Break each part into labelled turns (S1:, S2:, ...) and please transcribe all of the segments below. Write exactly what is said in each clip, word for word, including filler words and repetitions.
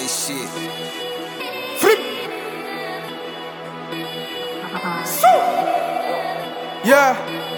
S1: this shit.
S2: Flip. So. Yeah.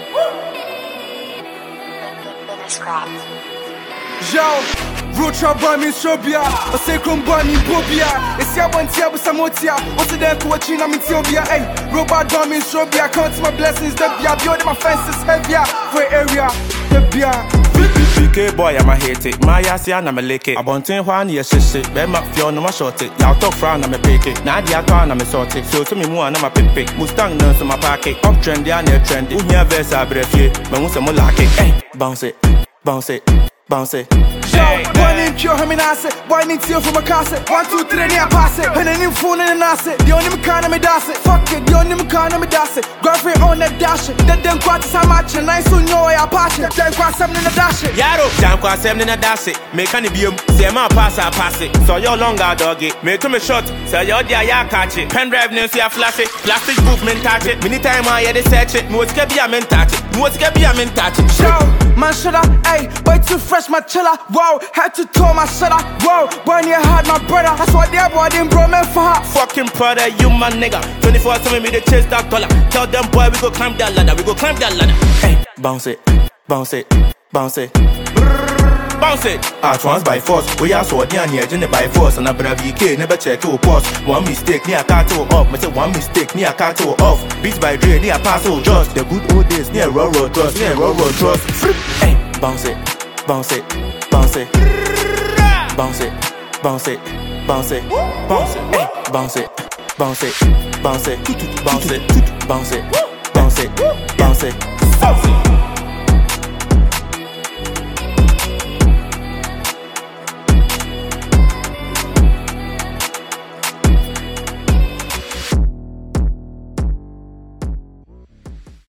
S2: Yo. Road trap boy me Shobia, a sacrum boy me Bobia. It's your one tia with Samotia. What's the damn coaching? I'm in Tobia. Hey, robot boy me Shobia. Count my blessings, the bia. Building my fences heavier for area. The bia.
S3: B K boy, I'm a hate it. My ass, I'm a lick it. I want to one year shit. Ben Mac Fiona, I'm a short it. Y'all talk frown, I'm a bake it. Nadia Khan, I'm a sort it. So to me, one, I'm a pick pick. Mustang nurse, I'm a packet. Up trendy, I'm near trendy. Who here, verse, I breath you. But once I'm a like it. Hey, bounce it, bounce it, bounce it.
S2: Yo, boy named Pure, I mean I said, boy need teal from a cassette. One, two, three, and I pass it. And then phone and I said, the only kind of me dash it. Fuck it, the only kind of me dash it. Girlfriend on that dash it. That them quarters I'm matching. I soon know I pass it. Then quite something in the dash it.
S3: Yaro, jam quite something in the dash it. Make any beam, say my pass, I pass it. So you're longer doggy. Make me short, so you're there, ya catch it. Pen drive, no see a flash it. Plastic movement touch it. Many time I hear the search it. No, it's gonna be a men touch it. No, it's gonna be a men touch it.
S2: Yo, man, shut up, ayy. Boy, too fresh, my chiller. Wow, had to tell my shut up. Wow, boy, you had my brother. That's why they boy didn't bro me for her.
S3: Fucking brother, you my nigga. twenty-four seven, me the chase that dollar. Tell them boy, we go climb that ladder. We go climb that ladder. Hey, bounce it, bounce it, bounce it. Bounce it. At once by force. We are so near near Jenny by force. And a bravi K never check to pause. One mistake near carto off. Me say one mistake near carto off. Beat by Dre near Paso Just. The good old days near Roro Trust. Near Roro Trust. Hey, bounce it, bounce it, bounce it. Bounce it, bounce it, bounce it, bounce it, hey, bounce it, bounce it, bounce it, bounce it, bounce it, bounce it, bounce it, bounce it.